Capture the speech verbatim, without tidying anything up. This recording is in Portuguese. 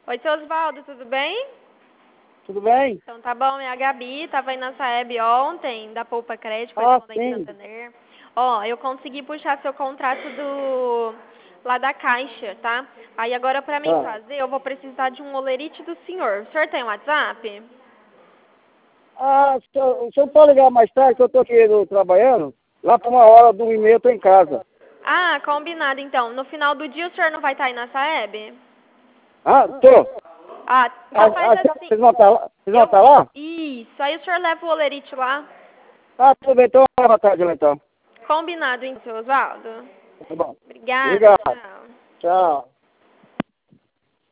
Oi, seu Osvaldo, tudo bem? Tudo bem? Então tá bom, é a Gabi, tava aí na Saeb ontem, da Poupa Crédito, Ah, pessoal da sim. Santander. Ó, eu consegui puxar seu contrato do lá da Caixa, tá? Aí agora pra mim Ah, fazer, eu vou precisar de um olerite do senhor. O senhor tem WhatsApp? ah o senhor o senhor pode ligar mais tarde, que eu estou aqui no- trabalhando? Lá para uma hora, do e meia, eu estou em casa. Ah, combinado então. No final do dia o senhor não vai estar aí na Saeb? Ah, tô. Ah, Ah, então faz ah, assim. vocês vão estar lá? Vocês vão Eu. estar lá? Isso, aí o senhor leva o olerite lá. Ah, tudo bem, então, boa tarde, lá, então. Combinado, então, seu Osvaldo. Tá bom. Obrigada, Obrigado. tchau. Tchau.